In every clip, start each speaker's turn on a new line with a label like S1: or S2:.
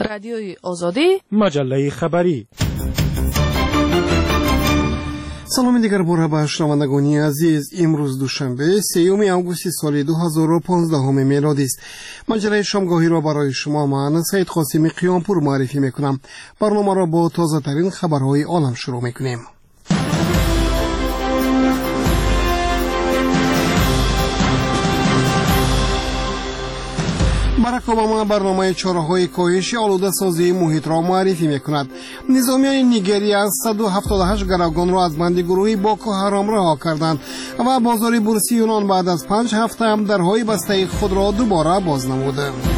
S1: رادیوی آزادی،
S2: مجله خبری.
S3: سلام دیگر باره به شنوندگان عزیز. امروز دوشنبه 3 آگوست سال 2015 میلادی است. مجله شامگاهی را برای شما من سید قاسمی قیامپور معرفی میکنم. برنامه را با تازه ترین خبرهای عالم شروع میکنیم. باراک اوباما برنامه چاره‌های کاهش آلوده‌سازی محیط را معرفی می‌کند. نظامیان نیگریا 178 گروگان را از بند گروهی باکو حرام رها کردند و بازار بورسی یونان بعد از 5 هفته درهای بسته خود را دوباره باز نمود.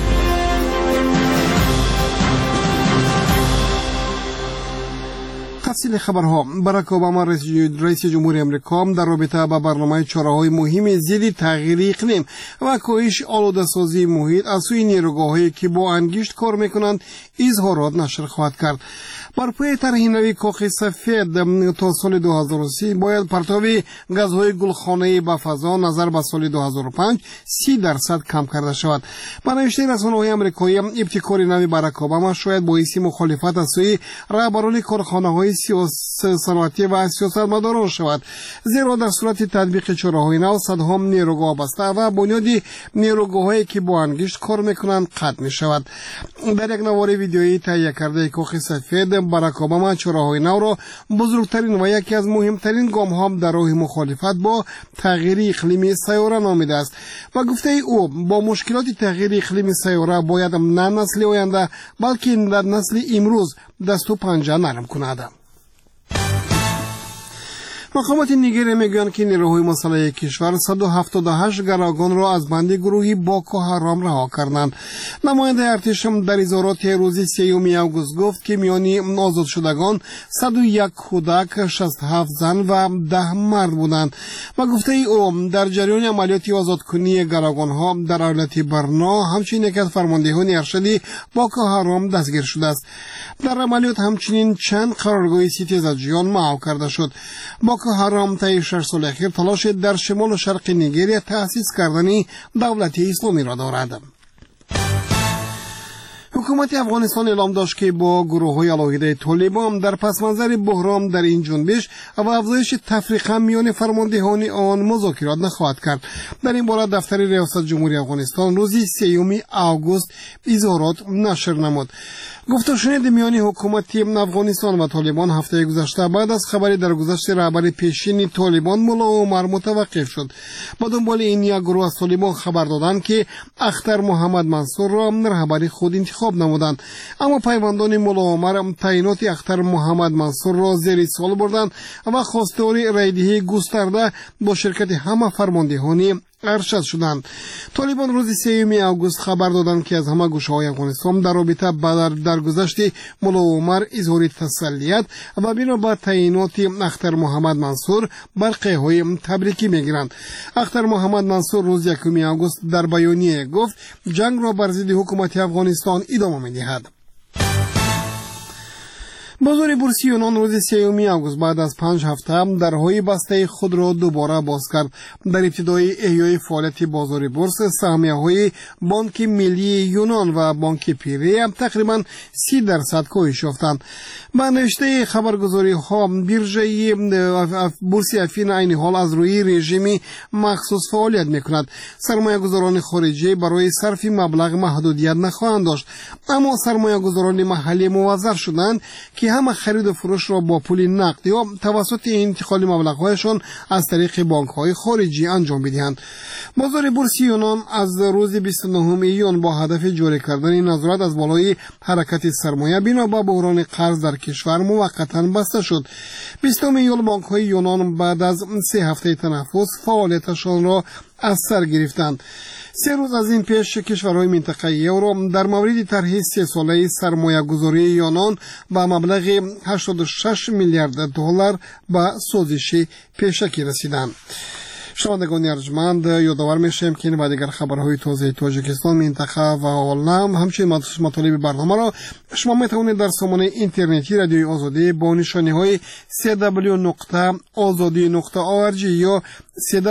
S3: تفصیل خبرها. باراک اوباما رئیس جمهوری امریکا در رابطه با برنامه چاره‌های مهم ضد تغییر اقلیم و کاهش آلوده‌سازی محیط از سوی نیروگاه‌هایی که با انگشت کار می‌کنند اظهارات نشر خواهد کرد. بر پای طرح نوی کاخ سفید تا سال 2030 باید پرتاب گازهای گلخانه‌ای به فضا نظر به سال 2005 30% کم کرده شود. با نوشته رسانه‌های آمریکایی ابتکار نوی باراک اوباما شاید باعث مخالفت از سوی رهبران کارخانه‌های صنعتی و سیاستمداران شود، زیرا در صورت تطبیق چاره‌های نو صدها نیروگاه بسته و بنیاد نیروگاه‌هایی که با انگشت کار می‌کنند قطع می‌شود. در یک نوار ویدیویی تهیه کرده کاخ سفید، باراک اوباما چاره‌های نو را بزرگترین و یکی از مهمترین گام‌ها در راه مخالفت با تغییر اقلیمی سیاره نامیده است و گفته او با مشکلات تغییر اقلیمی سیاره باید نه نسل آینده بلکه در نسل امروز دست و پنجه نرم کند. مقامات نیگریا میگویند که نیروهای مسلح کشور 178 گروگان را از بند گروهی باکو حرام رها کردند. نماینده ارتش در اظهارات روز 3 آگوست گفت که میان آزاد شدگان 101 کودک، 67 زن و 10 مرد بودند و گفته او در جریان عملیات آزادکنی گروگان ها در ایالت برنا همچنین یک از فرماندهان ارشدی باکو حرام دستگیر شده است. در عملیات همچنین چند قرارگاه ستیزجویان محو کرده شد. باکو حرام طی 6 سال اخیر تلاش در شمال و شرق نیگریا تأسیس کردن دولت اسلامی را دارد. حکومت افغانستان اعلام داشت که با گروه‌های علاقه‌ای طالبان در پس منظر بحران در این جنبش و افزایش تفریقه میان فرماندهان آن مذاکرات نخواهد کرد. در این باره دفتر ریاست جمهوری افغانستان روز 3 آگوست اظهارات نشر نمود. گفته شنید میان حکومت افغانستان و طالبان هفته گذشته بعد از خبری در گذشت رهبر پیشین طالبان ملا عمر متوقف شد. با دنبال این یک گروه از طالبان خبر دادند که اختر محمد منصور را رهبر خود انتخاب نمودند، اما پیوندان ملا عمر تعیینات اختر محمد منصور را زیر سوال بردند و خواستار رایدهی گسترده با شرکت همه فرماندهان ارشد شدند. طالبان روز 3 آگوست خبر دادند که از همه گوشه‌های افغانستان در رابطه با درگذشت ملا عمر اظهار تسلیت و بنا به تعیینات اختر محمد منصور برقه‌های تبریکی می‌گیرند. اختر محمد منصور روز 1 آگوست در بیانیه گفت جنگ را بر ضد حکومت افغانستان ادامه می‌دهد. بازار بورسی یونان روز 3 آگوست بعد از 5 هفته درهای بسته خود را دوباره باز کرد. در ابتدای احیای فعالیت بازار بورس سهمیه‌های بانک ملی یونان و بانک پیری تقریبا 30% کاهش یافتند. با نوشته خبرگزاری‌ها بیرژه بورس افین عین حال از روی رژیم مخصوص فعالیت می‌کند. سرمایه‌گذاران خارجی برای صرف مبلغ محدودیت نخواهند داشت، اما سرمایه‌گذاران محلی موظف شدند که همه خرید و فروش را با پول نقد یا توسط انتقال مبلغ‌هایشان از طریق بانک‌های خارجی انجام بدهند. بازار بورس یونان از روز 29 ایون با هدف جاری کردن نظارت از بالای حرکت سرمایه بنا به بحران قرض در کشور موقتا بسته شد. 20 ایون بانک‌های یونان بعد از 3 هفته تنفس فعالیتشان را از سر گرفتند. 3 روز از این پیش کشورهای منطقه یورو در مورد طرح 3 ساله سرمایه‌گذاری یونان با مبلغ 86 میلیارد دلار به سازش پیشکی رسیدند. شنوندگان ارجمند، یادآور میشیم که با دیگر خبرهای تازه تاجیکستان، منطقه و عالم همچنین مطالب برنامه را شما میتوانید در سامانه اینترنتی رادیوی آزادی با نشانی‌های www.azadi.org یا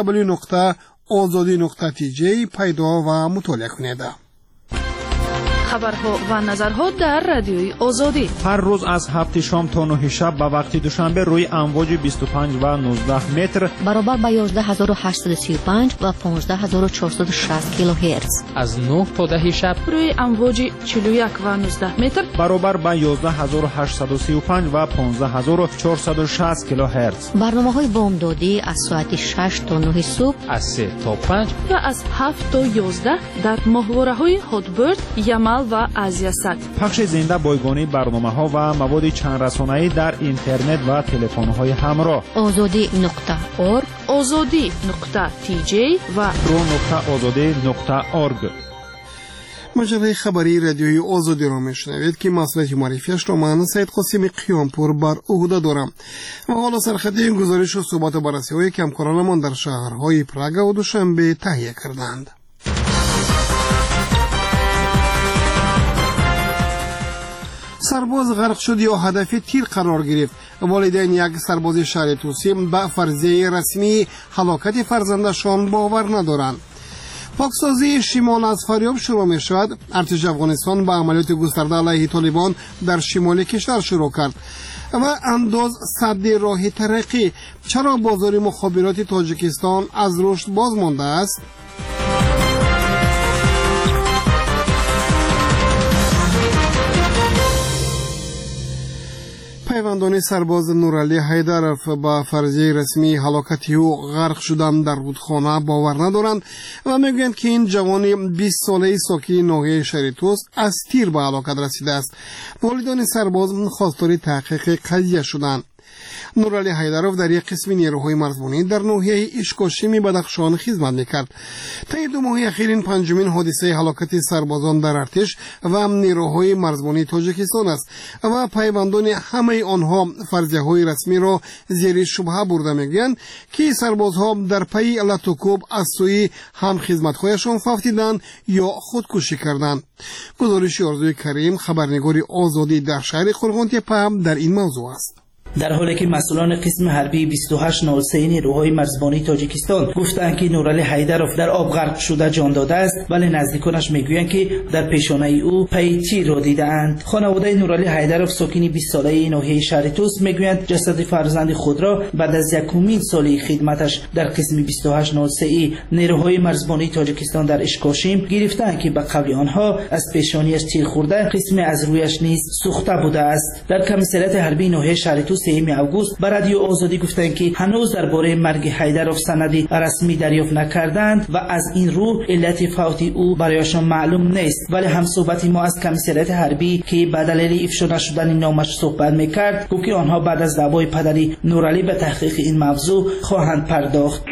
S3: www.azadi.tj پیدا و مطالعه کنید.
S1: خبرها و نظرها در رادیوی آزادی.
S2: هر روز از 7 شام تا 9 شب به وقت دوشنبه روی امواج 25 و 19 متر
S4: برابر با 11835 و 15460 کیلوهرتز.
S5: از 9 تا 10 شب
S1: روی امواج 41 و 19 متر
S2: برابر با 11835 و 15460 کیلوهرتز.
S4: برنامه‌های بامدادی از ساعت 6 تا 9 صبح،
S5: از 3 تا 5
S1: و از 7 تا 11 در ماهواره‌های هاتبرد، یمل و آزیاسات.
S2: پخش زنده بایگانی برنامه‌ها و مواد چند رسانه‌ای در اینترنت و تلفن‌های همراه.
S4: azadi.org،
S1: azadi.tj و
S2: pro.azadi.org.
S3: مجله خبری رادیوی آزادی را میشنوید که مسئولیت معرفیش را من سید قاسم قیامپور بر عهده دارم و حالا سرخط این گزارش و صحبت و بررسی‌های که همکارانمان در شهرهای پراگ و دوشنبه تهیه کردند. سرباز غرق شد یا هدف تیر قرار گرفت. والدین یک سرباز شهر توسی به فرضیه رسمی هلاکت فرزندشان باور ندارند. پاکسازی شمال از فاریاب شروع می شود. ارتش افغانستان به عملیات گسترده علیه طالبان در شمال کشور شروع کرد. و انداز سد راه ترقی. چرا بازار مخابرات تاجیکستان از رشد باز مانده است؟ پیوندان سرباز نورعلی حیدرов با فرضیه رسمی هلاکت او غرق شدن در رودخانه باور ندارند و میگویند که این جوان 20 ساله ساکن ناحیه شهر توست از تیر به هلاکت رسیده است. والدین سرباز خواستار تحقیق قضیه شدند. نورعلی حیدرов در یک قسم نیروهای مرزبانی در ناحیه اشکاشمی بدخشان خدمت میکرد. طی 2 ماه اخیر این پنجمین حادثه هلاکت سربازان در ارتش و نیروهای مرزبانی تاجیکستان است و پیوندان همه آنها فرضیه‌های رسمی را زیر شبهه برده میگویند که سربازها در پی لطوکوب از سوی هم خدمت‌هایشان فوتیدند یا خودکشی کردند. گزارش آرزوی کریم، خبرنگار آزادی در شهر قرغانتپه، در این موضوع است.
S6: در حالی که مسئولان قسم حربی 2803 نیروهای مرزبانی تاجیکستان گفتند که نورعلی حیدرov در آب غرق شده جان داده است، ولی نزدیکانش میگویند که در پیشانه او پی تیر را دیدند. خانواده نورعلی حیدرov ساکن 20 ساله ناحیه شهر توست میگویند جسد فرزند خود را بعد از 1 سال خدمتش در قسم 2803 نیروهای مرزبانی تاجیکستان در اشکاشیم گرفتند که به قول آنها از پیشانیش تیر خورده، قسم از رویش نیز سوخته بوده است. در کمیساریات حربی ناحیه شهر توست 3 اوگوست به رادیو آزادی گفتند که هنوز درباره مرگ حیدرov سندی رسمی دریافت نکردند و از این رو علت فوت او برایشان معلوم نیست، ولی همصحبت ما از کمیساریات حربی که به دلیل افشا نشدن نامش صحبت میکرد گفت که آنها بعد از دعوای پدری نورعلی به تحقیق این موضوع خواهند پرداخت.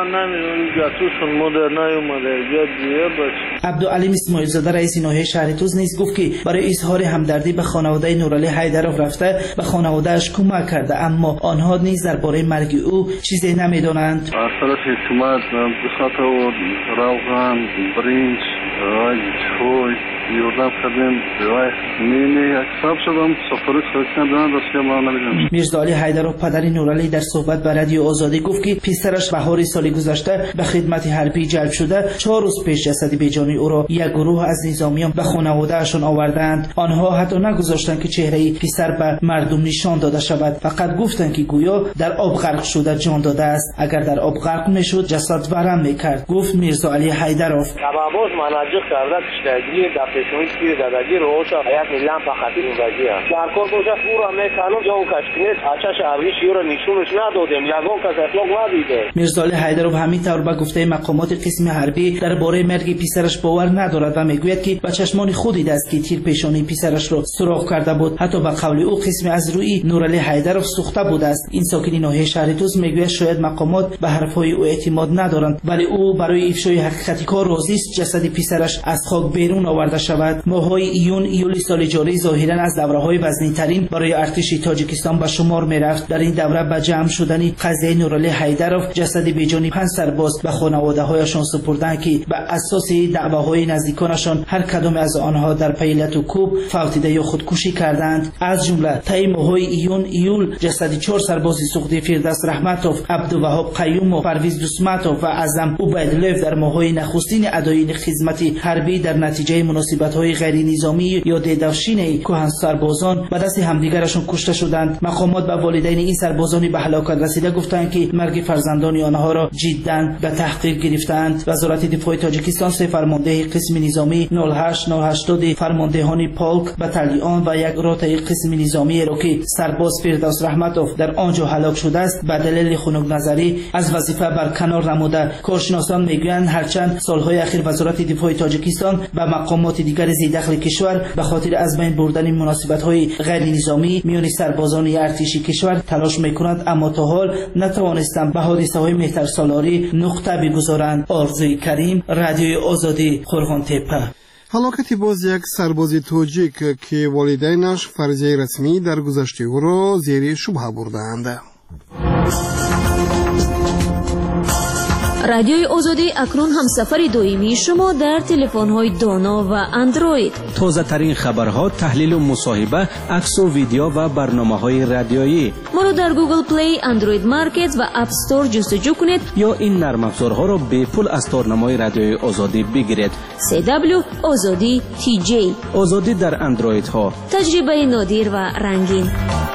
S6: عبدالعلیم اسماعیل زاده رئیس ناحیه شهر توست نیز گفت که برای اظهار همدردی به خانواده نورعلی حیدرov رفته به خانواده‌اش کمک کرده، اما آنها نیز درباره مرگ او چیزی نمیدانند.
S7: از طرف حکومت به خاطر روغن، برنج، چای یردم کردیم حساب شدم سفارش خواستن داشته ما نمیدونم.
S6: میرزا علی حیدرov پدر نورعلی در صحبت با رادیو آزادی گفت که پسرش بهار سال گذشته به خدمت حربی جلب شده. 4 روز پیش جسد بیجانی او را یک گروه از نظامیان به خانواده‌اشان آوردند. آنها حتی نگذاشتند که چهره پسر به مردم نشان داده شود، فقط گفتند که گویا در آب غرق شده جان داده است. اگر در آب غرق میشد جسد ورم میکرد، گفت میرزا علی حیدرov.
S8: کبابوز مناجق کرده کشتگی در پیشونی تیر دادگی روشا یک میلیون فقطی نوزگی هم در کار کجا پورا میکنم جا اون کشکنیت اچش عبریش یورا نشونش ندادیم یکون کس اطلاق ندیده. میرزا علی حیدرov همین طور به گفته مقامات قسم حربی درباره مرگ پسرش باور ندارد و میگوید که به چشمان خود دیده است که تیر پیشانی پسرش را سوراخ کرده بود. حتی به قول او قسم از روی نورعلی حیدرov سوخته بوده است. این ساکن ناحیه شهر توست میگوید شاید مقامات به حرفهای او اعتماد ندارند، ولی او برای افشای حقیقت کار راضی است جسد پسرش از خاک بیرون آورده شود. ماه‌های ایول سال جاری ظاهرا از دوره‌های وزنی‌ترین برای ارتش تاجیکستان به شمار می‌رفت. در این دوره به جمع شدن قضیه نورعلی حیدرov جسد بیجانی 5 سرباز به خانواده‌هایشان سپردند که به اساس دعواهای نزدیکانشان هر کدام از آنها در پی لطوکوب فوتیده یا خودکشی کردند. از جمله طی ماه‌های ایول جسد 4 سرباز سوخته فردوس رحمتوف، عبدالوهاب قیوم و پرویز دوسمتوف و اعظم عبیدالله در ماه‌های نخستین ادای خدمت
S6: حکومت حربی در نتیجه مناسبت‌های غیر نظامی یا دیدوشین کهن سربازان به دست همدیگرشان کشته شدند. مقامات به والدین این سربازان به هلاکت رسیده گفتند که مرگ فرزندان آنها را جداً به تحقیق گرفتند. وزارت دفاع تاجیکستان سه فرمانده قسم نظامی 0880 فرماندهان پولک بتالیون و یک رتبه قسم نظامی را که سرباز فردوس رحمتوف در آنجا هلاک شده است به دلیل خنک نظری از وظیفه برکنار نموده. کارشناسان میگویند هرچند سالهای اخیر وزارت دفاع تاجیکستان و مقامات دیگر ذی‌دخل کشور به خاطر از بین بردن مناسبت‌های غیر نظامی میان سربازان ارتشی کشور تلاش می‌کنند، اما تا حال نتوانستند به حادثه‌های مهترسالاری نقطه بگذارند. آرزوی کریم، رادیوی آزادی، قرغان‌تپه.
S3: هلاکت باز یک سرباز تاجیک که والدینش فرضیه رسمی در گذشته او را زیر شبهه بردند.
S9: رادیوی آزادی اکنون همسفر دائمی شما در تلفن‌های دانا و اندروید.
S10: تازه ترین خبرها، تحلیل و مصاحبه، عکس و ویدیو و برنامه‌های رادیویی.
S9: ما را در گوگل پلی، اندروید مارکت و اپ استور جستجو کنید
S10: یا این نرم افزارها را به پول از تارنمای رادیوی آزادی بگیرید.
S9: CW آزادی TJ.
S10: آزادی در اندروید ها.
S9: تجربه نادر و رنگین.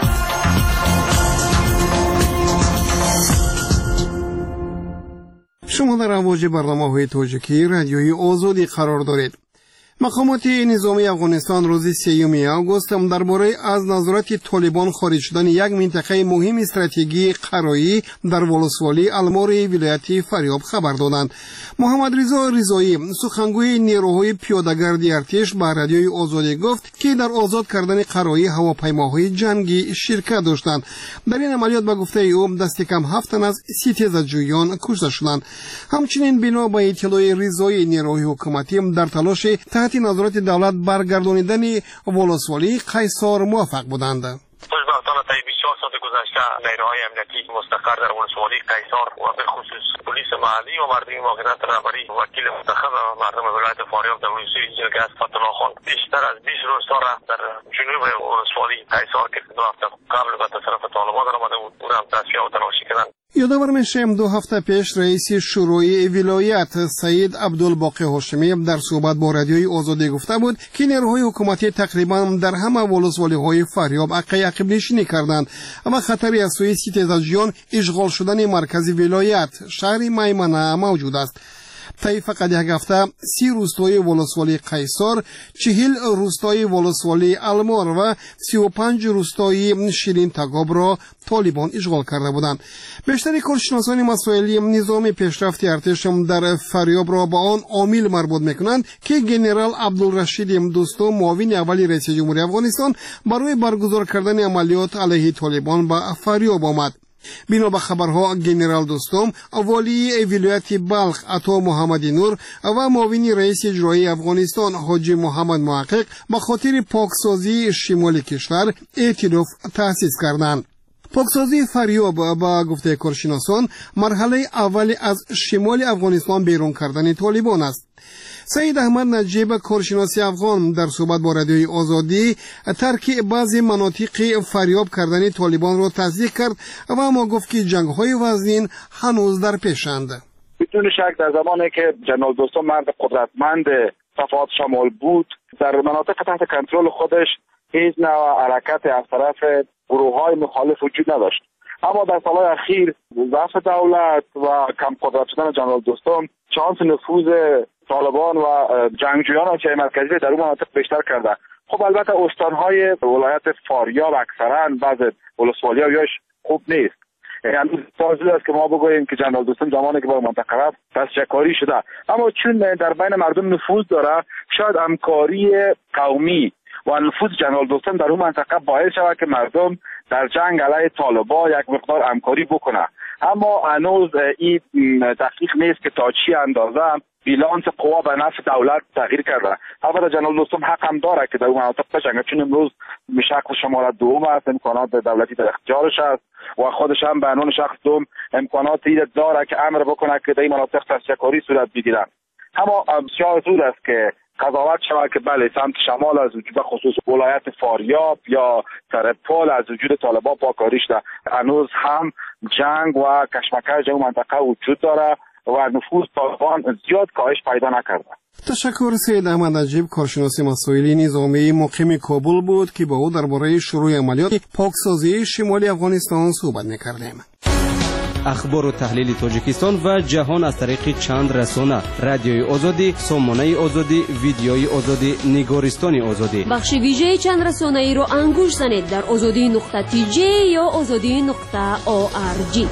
S3: شما در امواج برنامه‌های تاجیکی رادیوی آزادی قرار دارید. مقامات نظامی افغانستان روز 3 آگوست درباره از نظارت طالبان خارج شدن یک منطقه مهم استراتژیک قرایی در ولسوالی المار ولایت فاریاب خبر دادند. محمد رضا رضایی سخنگوی نیروهای پیاده‌گردی ارتش به رادیوی آزادی گفت که در آزاد کردن قرایی هواپیماهای جنگی شرکت داشتند. در این عملیات به گفته او دست کم 7 تن از 30 تیزچویان کشته شدند. همچنین بنا به اطلاع رضایی نیروهای حکومتی در تلاش تحت نظارت دولت برگردانیدن ولسوالی قیصار موفق بودند.
S8: خوشبختانه طی 24 ساعت گذشته نیروهای امنیتی مستقر در ولسوالی قیصار و به خصوص پلیس محلی و مردم موقعیت رهبری وکیل منتخب مردم ولایت فاریاب در ولسوالی جلگست فتح‌الله خان بیشتر از 20 روستا را در جنوب ولسوالی قیصار که 2 هفته قبل به تصرف طالبان آمده بود او را هم تصفیه و تلاشی کردند.
S3: یادآور میشیم 2 هفته پیش رئیس شورای ولایت سید عبدالباقی هاشمی در صحبت با رادیوی آزادی گفته بود که نیروهای حکومتی تقریبا در همه ولسوالی‌های فاریاب عقب نشینی کردند و خطری از سوی سیتزجیان اشغال شدن مرکز ولایت شهر میمنه موجود است. طی فقط یک هفته 30 روستای ولسوالی قیصار، 40 روستای ولسوالی المار و 35 روستای شیرین تگاب را طالبان اشغال کرده بودند. بیشتر کارشناسان مسائل نظامی پیشرفت ارتش در فاریاب را با آن عامل مربوط میکنند که جنرال عبدالرشید دوستو معاون اول رئیس جمهوری افغانستان برای برگزار کردن عملیات علیه طالبان به فاریاب آمد. بنا به خبرها جنرال دوستم والی ولایت بلخ عطا محمدی نور و معاون رئیس اجرایی افغانستان حاجی محمد محقق به خاطر پاکسازی شمال کشور ائتلاف تأسیس کردند. پاکسازی فاریاب با گفته کارشناسان مرحله اول از شمال افغانستان بیرون کردن طالبان است. سید احمد نجیب کارشناس افغان در صحبت با رادیوی آزادی ترک بعضی مناطق فاریاب کردن طالبان را تصدیق کرد و اما گفت که جنگ‌های وزین هنوز در پیشند.
S11: بدون شک در زمانی که جنرال دوستم مرد قدرتمند صفات شمال بود در مناطق تحت کنترل خودش هیچ نوع حرکت از طرف گروه‌های مخالف وجود نداشت. اما در سالهای اخیر ضعف دولت و کم قدرت شدن جنرال دوستم شانس نفوذ طالبان و جنگجویان چه مرکزی در اون مناطق بیشتر کرده. خب البته استانهای ولایت فاریاب اکثرا بعض ولسوالی‌هاش خوب نیست. یعنی لازم است که ما بگوییم که جنرال دوستم زمانی که با منطقه رفت دستچکاری شده، اما چون در بین مردم نفوذ داره شاید همکاری قومی و نفوذ جنرال دوستم در اون منطقه باعث شود که مردم در جنگ علیه طالبان یک مقدار همکاری بکنه. اما هنوز این دقیق نیست که تا چی اندازه بیلانس قوا به نفع دولت تغییر کرده. البته جنرال دوستم حق هم داره که در اون مناطق بجنگه، چون امروز به شکل شماره دوم است، امکانات دولتی در اختیارش است و خودش هم به عنوان شخص دوم امکانات داره که امر بکنه که در این مناطق تسکری صورت بگیرن. اما بسیار زود است که قضاوت شود که بله سمت شمال از وجود به خصوص ولایت فاریاب یا ترپول از وجود طالبان پاکاری شده. هنوز هم جنگ و کشمکش در منطقه وجود داره و نفوذ طالبان زیاد کاهش پیدا نکرده.
S3: تشکر سید احمد نجیب، کارشناس مسائل نظامی مقیم کابل بود که با او درباره شروع عملیات پاکسازی شمالی افغانستان صحبت می‌کردیم.
S10: اخبار و تحلیل تاجیکستان و جهان از طریق چند رسانه: رادیوی آزادی، سامانه آزادی، ویدیوی آزادی، نگارستان آزادی.
S9: بخش ویژه چند رسانه‌ای رو انگوش زنید در azadi.tj یا azadi.org.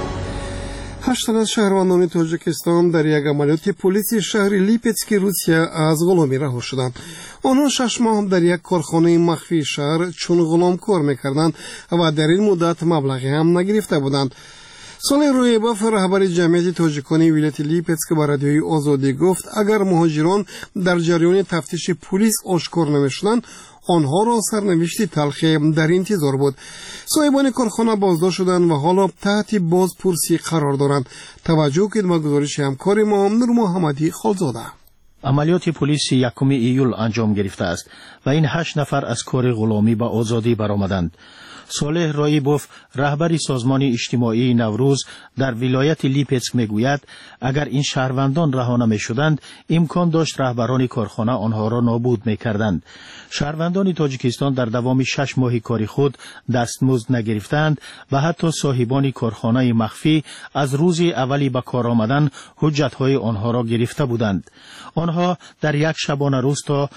S3: 8 از شهروندان تاجیکستان در یک عملیات پلیس شهر لیپتسک روسیه از غلامی رها شدند. آنها 6 ماه در یک کارخانه مخفی شهر چون غلام کار می‌کردند و در این مدت مبلغی هم نگرفته بودند. صالح رویباف، رهبر جمعیت تاجیکان ولایت لیپتسک، به رادیوی آزادی گفت اگر مهاجران در جریان تفتیش پلیس آشکار نمی‌شدند آنها را سرنوشتی تلخی در انتظار بود. صاحبان کارخانه بازداشت شدند و حالا تحت بازپرسی قرار دارند. توجه کنید به گزارش همکار ما نور محمدی خالزاده.
S12: عملیات پلیس 1 ایول انجام گرفته است و این 8 نفر از کار غلامی به آزادی برآمدند. صالح رایبوف، رهبر سازمان اجتماعی نوروز در ولایت لیپتسک میگوید اگر این شهروندان رها نمی‌شدند امکان داشت رهبران کارخانه آنها را نابود می‌کردند. شهروندان تاجیکستان در دوام 6 ماه کاری خود دستمزد نگرفتند و حتی صاحبان کارخانه مخفی از روز اولی به کار آمدن حجت‌های آنها را گرفته بودند. آنها در یک شبانه روز تا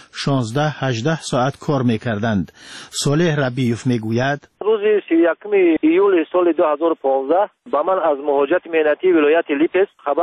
S12: 16-18 ساعت کار می‌کردند. صالح ربیوف میگوید
S8: روز 31 ایول سال 2015 با من از مهاجرت مهنتی ولایت لیپتسک خبر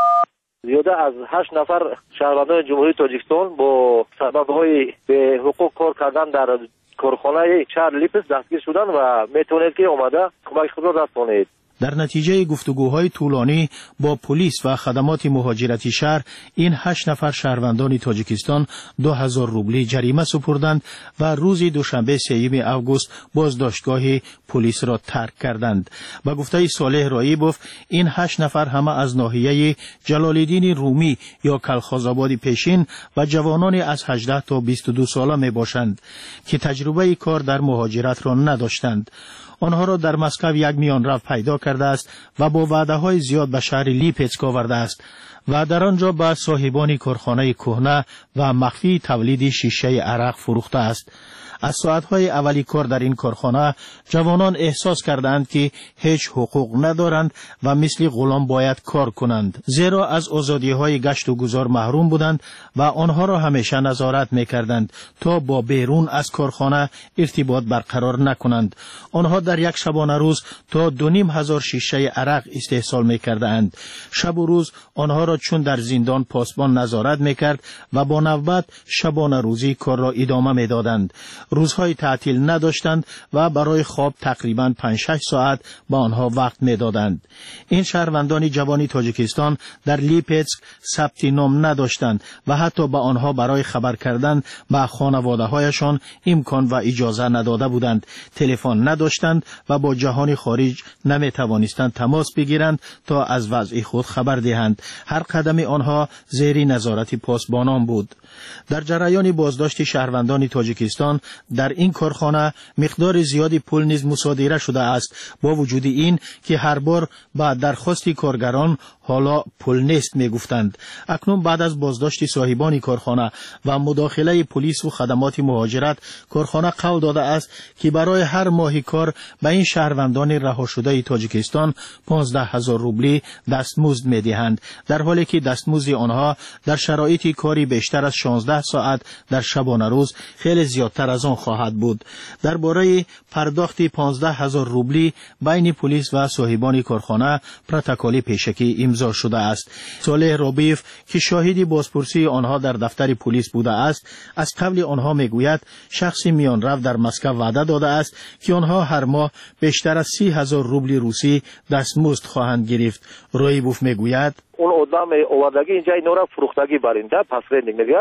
S8: زیاده از 8 نفر شهروندان جمهوری تاجیکستان با سبب‌های به حقوق کار کردن در کارخانه شهر لیپتسک دستگیر شدند و میتونید که اومده کمک خود را رسانید.
S12: در نتیجه گفتگوهای طولانی با پلیس و خدمات مهاجرتی شهر این 8 نفر شهروندان تاجیکستان 2000 روبلی جریمه سپردند و روز دوشنبه 3 اوگوست بازداشتگاه پلیس را ترک کردند. با گفته صالح رایبوف این 8 نفر همه از ناحیه جلال‌الدین رومی یا کلخازآباد پیشین و جوانان از 18 تا 22 ساله می باشند که تجربه کار در مهاجرت را نداشتند. آنها را در مسکو یک میانرو پیدا کرده است و با وعده‌های زیاد به شهر لیپتسک آورده است و در آنجا به صاحبان کارخانه کهنه و مخفی تولید شیشه عرق فروخته است. از ساعتهای اولی کار در این کارخانه جوانان احساس کردند که هیچ حقوق ندارند و مثل غلام باید کار کنند، زیرا از آزادی‌های گشت و گذار محروم بودند و آنها را همیشه نظارت می‌کردند تا با بیرون از کارخانه ارتباط برقرار نکنند. آنها در یک شبانه روز تا 2500 شیشه عرق استحصال می‌کردند. شب و روز آنها را چون در زندان پاسبان نظارت می‌کرد و با نوبت شبانه روزی کار را ادامه می‌دادند. روزهای تعطیل نداشتند و برای خواب تقریباً 5-6 ساعت با آنها وقت می‌دادند. این شهروندان جوانی تاجیکستان در لیپتسک ثبت نام نداشتند و حتی به آنها برای خبر کردن به خانواده‌هایشان امکان و اجازه نداده بودند. تلفن نداشتند و با جهان خارج نمی‌توانستند تماس بگیرند تا از وضع خود خبر دهند. هر قدم آنها زیر نظارت پاسبانان بود. در جریان بازداشت شهروندان تاجیکستان در این کارخانه مقدار زیادی پول نیز مصادره شده است، با وجود این که هر بار با درخواست کارگران حالا پول نیست میگفتند. اکنون بعد از بازداشت صاحبان کارخانه و مداخله پلیس و خدمات مهاجرت، کارخانه قول داده است که برای هر ماه کار به این شهروندان رها شده تاجیکستان 15000 روبلی دستمزد میدهند، در حالی که دستمزد آنها در شرایط کاری بیشتر از 16 ساعت در شبانه روز خیلی زیادتر از آن خواهد بود. درباره پرداخت 15000 روبلی بین پلیس و صاحبان کارخانه پروتکل پیشکی امضا شده است. صالح رابیف که شاهد بازپرسی آنها در دفتر پلیس بوده است، از قبل آنها میگوید شخص میانرو در مسکو وعده داده است که آنها هر ماه بیشتر از 30000 روبل روسی دستمزد خواهند گرفت. رایبوف میگوید
S8: اون آدم آوردگی اینجا اینا را فروختگی برنده پس رندینگ میگن.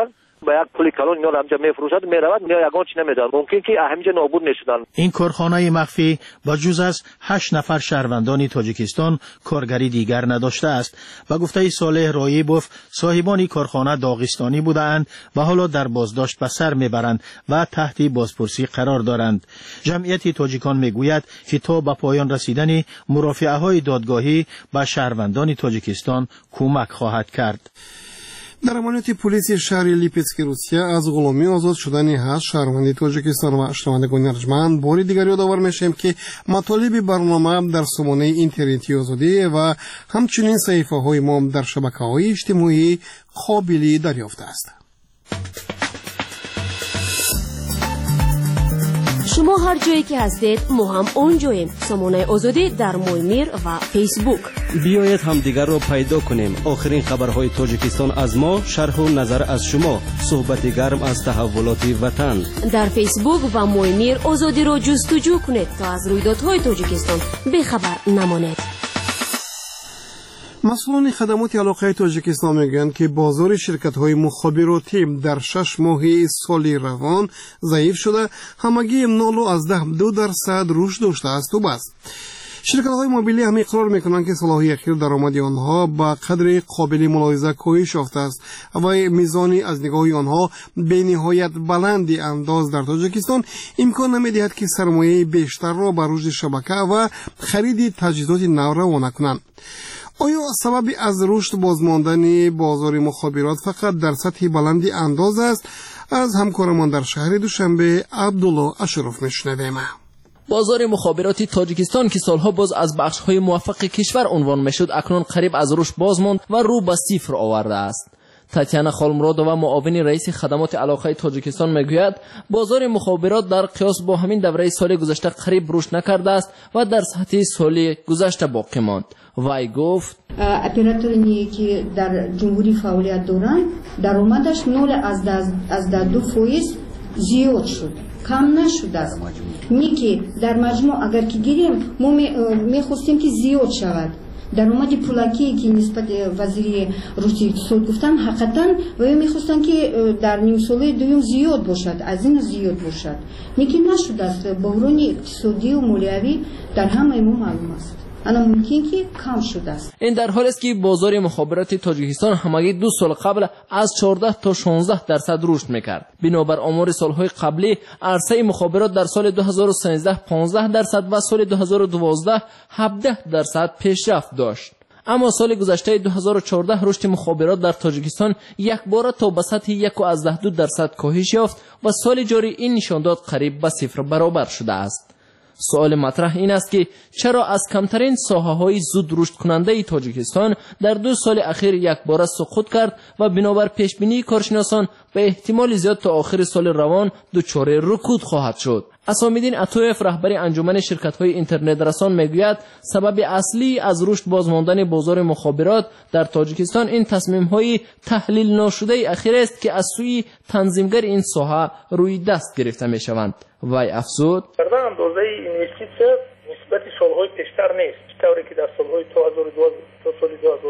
S8: با یک پول کلان اینا همجا میفروشد میرود میاد یگان چی نمیدن ممکن که همینجا نابود نشدن.
S12: این کارخانه مخفی با جز از 8 نفر شهروندان تاجیکستان کارگری دیگر نداشته است. با گفته صالح رایبوف صاحبان کارخانه داغستانی بودند و حالا در بازداشت به سر میبرند و تحت بازپرسی قرار دارند. جمعیت تاجیکان میگوید که تا به پایان رسیدن مرافعه های دادگاهی به شهروندان تاجیکستان کمک خواهد کرد.
S3: در امانت پلیس شهر لیپسک روسیه از غلامی آزاد شدن 8 شهروند تاجیکستان و شنوندگان ارجمند بار دیگر یادآور میشیم که مطالب برنامه در سامانه اینترنتی آزادی و همچنین صفحه های ما در شبکه‌های اجتماعی قابل دریافت است.
S9: شما هر جایی که هستید ما هم اونجاییم. سامانه آزادی در مویمیر و فیسبوک.
S10: بیایید هم دیگر رو پیدا کنیم. آخرین خبرهای تاجیکستان از ما، شرح و نظر از شما، صحبت گرم از تحولات وطن.
S9: در فیسبوک و مویمیر آزادی رو جستجو کنید تا از رویدادهای تاجیکستان بخبر نمانید.
S3: مسئولان خدمات علاقه تاجیکستان میگویند که بازار شرکت‌های مخابراتی در 6 ماه سال روان ضعیف شده، همگی 0.2% رشد داشته است و بس. شرکت‌های موبیلی هم اقرار می‌کنند که سال‌های اخیر درآمد آنها با قدر قابل ملاحظه کاهش یافته است و میزانی از نگاه آنها به نهایت بلندی انداز در تاجیکستان امکان نمی‌دهد که سرمایه بیشتر را بر رشد شبکه و خرید تجهیزات نو روانه کنند. آیا سبب از رشد بازماندن بازار مخابرات فقط در سطح بلندی انداز است؟ از همکارمان در شهر دوشنبه عبدالله اشرف میشنویم.
S5: بازار مخابراتی تاجیکستان که سالها باز از بخش‌های موفق کشور عنوان میشد اکنون قریب از رشد بازماند و رو به صفر آورده است. تاتیانا خالمرادووا معاون رئیس خدمات علاقه تاجیکستان میگوید بازار مخابرات در قیاس با همین دوره سال گذشته قریب رشد نکرده است و در سطح سال گذشته باقی ماند. وی گفت
S13: اپراتوری که در جمهوری فعالیت دارند درآمدش 0.2% زیاد شد، کم نشده است. میگه در مجموع اگر که گیریم ما میخواستیم که زیاد شود. درآمد پولاکی که نسبت وزیر رشد اقتصاد گفتن حقیقتا و میخواستن که در نیم سال دوم زیاد باشد، از این زیاد باشد. میگه نشده است. بحران اقتصادی و مالیوی در همه ما معلوم است. انا ممکن که کم شده است.
S5: این در حالی است که بازار مخابرات تاجیکستان همگی 2 سال قبل از 14 تا 16% رشد میکرد. بنابر آمار سالهای قبلی عرصه مخابرات در سال 2013 15% و سال 2012 17% پیشرفت داشت. اما سال گذشته 2014 رشد مخابرات در تاجیکستان یک بار تا به سطح 1.2% کاهش یافت و سال جاری این نشانداد قریب به 0 برابر شده است. سوال مطرح این است که چرا از کمترین ساحه‌های زود رشد کننده تاجیکستان در 2 سال اخیر یک بار سقوط کرد و بنابر پیشبینی کارشناسان به احتمال زیاد تا آخر سال روان دچار رکود خواهد شد. اسامالدین عطایف رهبر انجمن شرکت‌های اینترنت رسان میگوید سبب اصلی از رشد بازماندن بازار مخابرات در تاجیکستان این تصمیم‌های تحلیل ناشده اخیر است که از سوی تنظیمگر این ساحه روی دست گرفته می‌شوند. وی افزود
S14: اندازه اینوستیسیون نسبت سالهای پیشتر نیست، طوری که در سالهای 2012 تا سال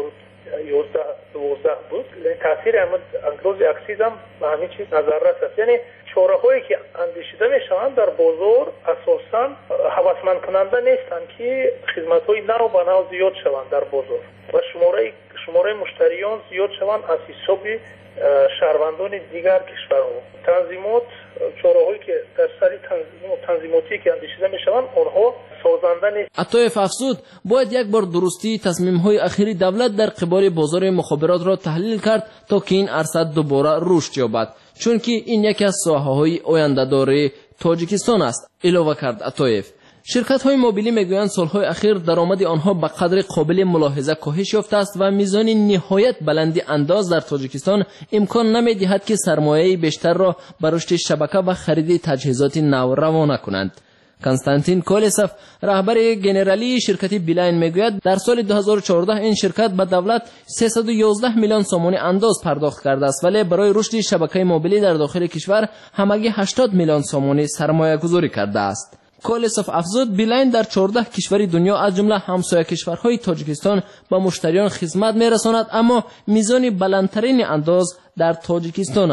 S14: 2011 بود. تاثیر انداز عکسی هم به همین چیز نظررس است. یعنی چاره‌هایی که اندیشیده میشوند در بازار اساساً هوسمند کننده نیستند که خدمات‌های نو به نو زیاد شوند در بازار و شماره مشتریان زیاد شوند از حساب شهروندان دیگر کشورها. تنظیمات چاره‌هایی که در سر تنظیماتی که اندیشیده میشوند آنها سازنده نیست.
S5: عطایف افزود باید یک بار درستی تصمیم‌های اخیری دولت در قبال بازار مخابرات را تحلیل کرد تا که این عرصه دوباره رشد یابد، چون که این یکی از ساحه‌های آینده‌دار تاجیکستان است. علاوه کرد عطایف شرکت‌های موبیلی میگویند سالهای اخیر درآمد آنها به قدر قابل ملاحظه کاهش یافته است و میزان نهایت بلندی انداز در تاجیکستان امکان نمی‌دهد که سرمایه بیشتر را برای رشد شبکه و خرید تجهیزات نو روانه کنند. کنستانتین کولسف رهبر گنرالی شرکت بیلاین میگوید در سال 2014 این شرکت به دولت 311 میلیون سومانی انداز پرداخت کرده است، ولی برای رشد شبکه موبیلی در داخل کشور همگی 80 میلیون سومانی سرمایه گذاری کرده است. کولسف افزود بیلاین در 14 کشور دنیا از جمله همسایه کشورهای تاجیکستان به مشتریان خدمت میرساند، اما میزان بلندترین انداز در تاجیکستان است.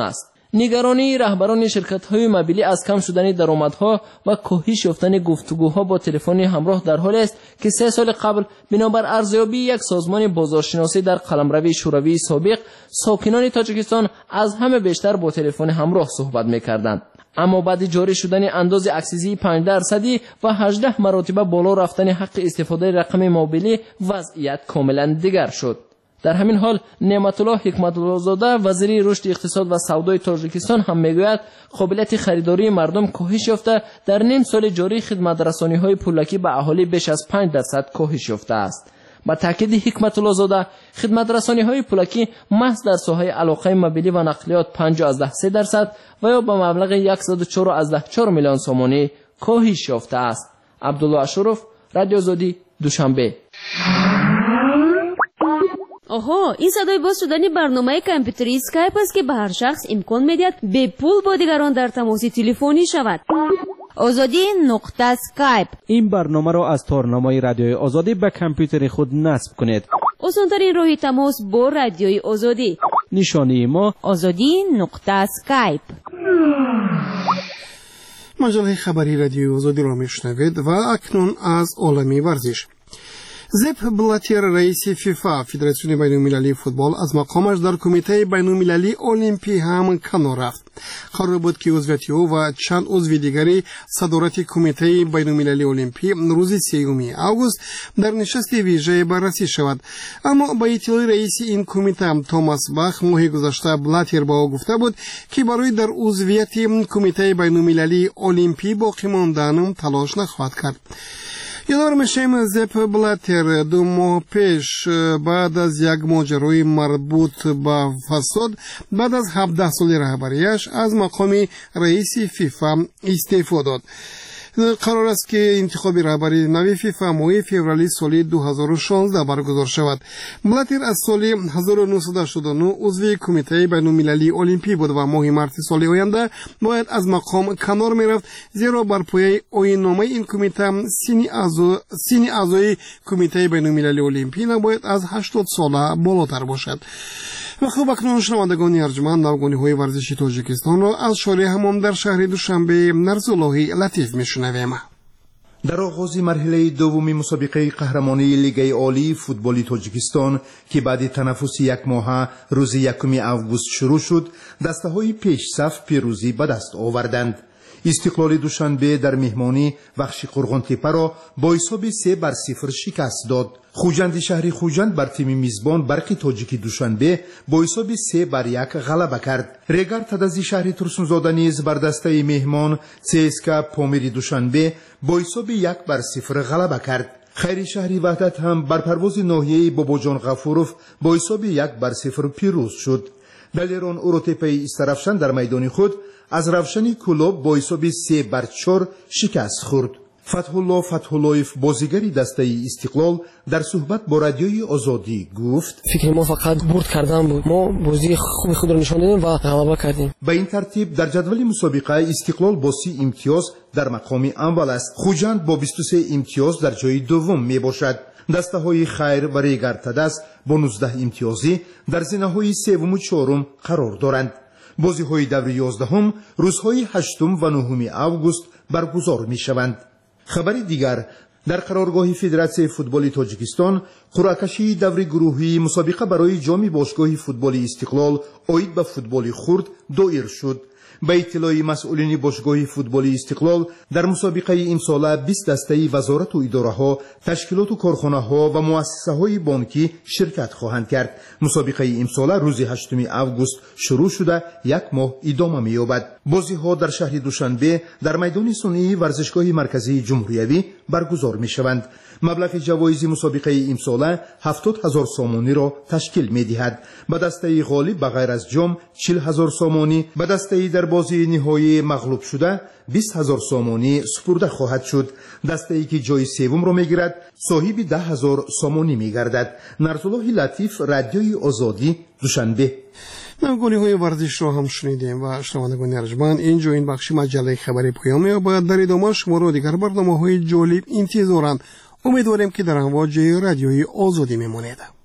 S5: نگرانی رهبران شرکت‌های موبیلی از کم شدن درآمدها و کاهش یافتن گفتگوها با تلفن همراه در حالی است که 3 سال قبل بنابر ارزیابی یک سازمان بازارشناسی در قلمرو شوروی سابق ساکنان تاجیکستان از همه بیشتر با تلفن همراه صحبت می‌کردند. اما بعد جاری شدن انداز اکسیزی 5% و 18 مراتب بالا رفتن حق استفاده رقم موبیلی وضعیت کاملا دیگر شد. در همین حال نعمت الله حکمت الله زاده وزیر رشد اقتصاد و سودای تاجیکستان هم میگوید قابلیت خریداری مردم کاهش یافته، در نیم سال جاری خدمت رسانی‌های پولکی به اهالی بیش از 5% کاهش یافته است. با تاکید حکمت الله زاده خدمت رسانی‌های پولکی محض در ساحه علاقه موبیلی و نقلیات 5.3% و یا به مبلغ 104.4 میلیون سومانی کاهش یافته است. عبدالله اشرف، رادیو آزادی، دوشنبه.
S9: آها، این صدای باز شدن برنامه کامپیوتری اسکایپ است که به هر شخص امکان میدهد به پول با دیگران در تماس تلفنی شود.
S4: آزادی نقطه اسکایپ.
S10: این برنامه را از تارنمای رادیوی آزادی به کامپیوتر خود نصب کنید.
S9: آسان‌ترین راه تماس با رادیوی آزادی.
S10: نشانی ما
S4: آزادی نقطه اسکایپ.
S3: مجله خبری رادیوی آزادی را میشنوید و اکنون از عالمی ورزش. زپ بلاتر رئیس فیفا فدراسیون بین‌المللی فوتبال از مقامش در کمیته بین‌المللی المپی هم کنار رفت. قرار بود که عضویت او و چند عضو دیگری صدارت کمیته بین‌المللی المپی روز 3 آگوست در نشست ویژه بررسی شود. اما با اطلاع رئیس این کمیته توماس باخ ماه گذشته بلاتر با او گفته بود که برای در عضویت کمیته بین‌المللی المپی باقی ماندن تلاش نخواهد کرد. یادآور میشیم زپ بلاتر 2 ماه پیش بعد از یک ماجرای مربوط به فساد بعد از 17 سال رهبریش از مقام رئیس فیفا استعفا داد. قرار است که انتخاب رهبری نوی فیفا ماه فوریه سال 2016 برگزار شود. بلاتر از سال 1989 عضو کمیته بین‌المللی المپی بود و ماه مارس سال آینده باید از مقام کنار میرفت، زیرا بر پایه آیین‌نامه این کمیته سن اعضای کمیته بین‌المللی المپی نباید از 80 ساله بالاتر باشد. و خوب اکنون شنوندگان ارجمند نوگانی‌های ورزشی تاجیکستان را از شارع حمام در شهر دوشنبه نرزالله لطیف میشنویم.
S15: در آغاز مرحله دومی مسابقه قهرمانی لیگ عالی فوتبال تاجیکستان که بعد تنفس یک ماه روز 1 آگوست شروع شد، دسته‌های پیش صف پیروزی به دست آوردند. استقلال دوشنبه در مهمانی بخش قرغانتپه را با حساب 3-0 شکست داد. خوجند شهری خوجند بر تیم میزبان برق تاجیکی دوشنبه با حساب 3-1 غلبه کرد. ریگر تدزی شهری ترسونزاده نیز بر دسته مهمان CSKA پامیر دوشنبه با حساب 1-0 غلبه کرد. خیر شهری وحدت هم بر پرواز ناحیه باباجان غفوروف با حساب 1-0 پیروز شد. دلیران اوروتپی استرفشن در میدان خود از روشنی کلوب با حساب 3-4 شکست خورد. فتح اللهیف بازیگری دسته استقلال در صحبت با رادیوی آزادی گفت
S16: فکر ما فقط برد کردن بود، ما بازی خوبی خود را نشان دادیم و غلبه کردیم.
S15: به این ترتیب در جدول مسابقه استقلال با 30 امتیاز در مقام اول است. خوجند با 23 امتیاز در جای دوم می باشد. دسته های خیر و ریگر تدس با 19 امتیازی در زینه های سوم و چهارم قرار دارند. بازی های دور 11 روزهای 8 و 9 آگوست برگزار می شوند. خبر دیگر، در قرارگاه فدراسیون فوتبال تاجیکستان قرعه‌کشی دور گروهی مسابقه برای جام باشگاه فوتبال استقلال عاید به فوتبال خرد دایر شد. به اطلاع مسئولین باشگاه فوتبال استقلال در مسابقه امسال 20 دسته وزارت و اداره‌ها، تشکیلات و کارخانه‌ها و مؤسسه‌های بانکی شرکت خواهند کرد. مسابقه امسال روز 8 آگوست شروع شده 1 ماه ادامه می‌یابد. بازی‌ها در شهر دوشنبه در میدان صنعی ورزشگاه مرکزی جمهوریوی برگزار می‌شوند. مبلغ جوایز مسابقه امسال 70,000 سومانی را تشکیل می‌دهد. به دسته غالب بغیر از جام 40,000 سومانی، به دسته در بازی نهایی مغلوب شده 20,000 سومانی سپرده خواهد شد. دسته‌ای که جای سوم را می‌گیرد صاحب 10,000 سومانی می‌گردد. نرزالله لطیف، رادیوی آزادی، دوشنبه.
S3: نوگانی‌های ورزش را هم شنیدیم و شنوندگان ارجمند اینجا این بخش مجله خبری پایان باید در ادامه شما را دیگر برنامه‌های جالب انتظارند. امیدواریم که در امواج رادیوی آزادی میمانید.